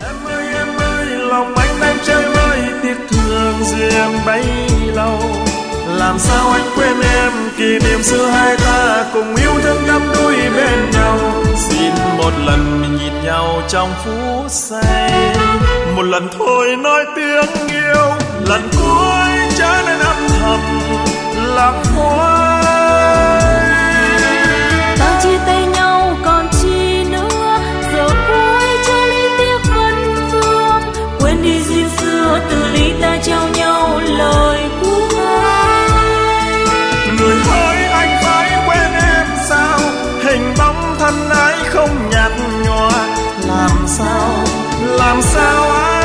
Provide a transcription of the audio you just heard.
em ơi, lòng anh đang chơi vơi tiếc thương duyên bấy lâu. Làm sao anh quên em kỷ niệm xưa hai ta cùng yêu thương đắm đuối bên nhau. Xin một lần mình nhìn nhau trong phút giây, một lần thôi nói tiếng yêu, lần cuối trở nên âm thầm lạc hoài. Ta chia tay nhau còn chi nữa, giờ cuối cho ly tiếc vấn vương. Quên đi duyên xưa từ ly ta trao nhau lời cuối. Người hỡi anh phải quên em sao, hình bóng thân ái không nhạt nhòa. Làm sao